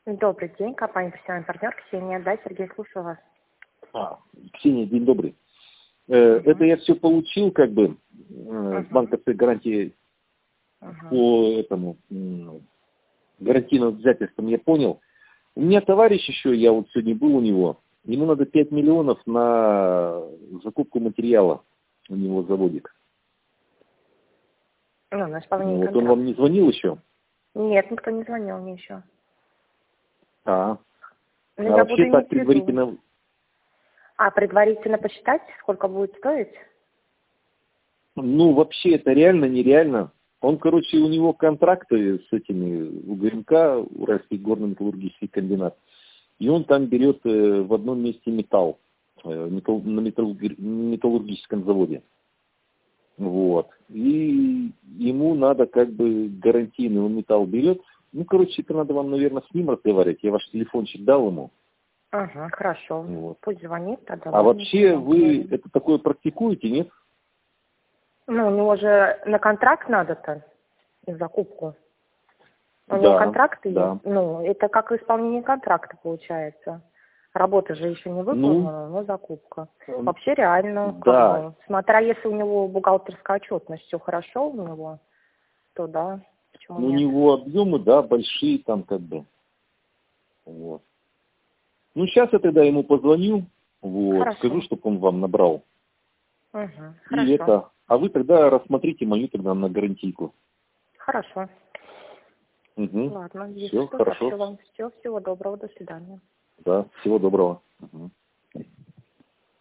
Добрый день, компания «Профессиональный партнер», Ксения. Да, Сергей, слушаю вас. Ксения, день добрый. Это я все получил, как бы, с банковской гарантией по этому гарантийным обязательствам, я понял. У меня товарищ еще, я вот сегодня был у него, ему надо 5 миллионов на закупку материала, у него заводик. Ну, на исполнение Вот контракта. он вам не звонил еще? Нет, никто не звонил мне еще. А Но я буду вообще так иметь в виду. предварительно... Предварительно посчитать, сколько будет стоить? Ну, вообще это реально, нереально. Он, короче, у него контракты с этими УГМК, Уральский горно-металлургический комбинат, и он там берет в одном месте металл, на металлургическом заводе. Вот. И ему надо как бы гарантийный, он металл берет. Ну, короче, это надо вам, наверное, с ним разговаривать. Я ваш телефончик дал ему. Ага, хорошо. Вот. Пусть звонит тогда. А вообще вы это такое практикуете, нет? Ну, у него же на контракт надо-то, на закупку. У него контракты есть. Ну, это как исполнение контракта получается. Работа же еще не выполнена, но закупка. Вообще реально, как бы, смотря если у него бухгалтерская отчетность, все хорошо у него, то да, почему Ну, у нет. него объемы, да, большие там как бы. Вот. Ну, сейчас я тогда ему позвоню, вот, Хорошо. скажу, чтобы он вам набрал. Хорошо. И это, а вы тогда рассмотрите мою тогда на гарантийку. Хорошо. Ладно, Все, хорошо. вам. Всего доброго, до свидания. Да, всего доброго.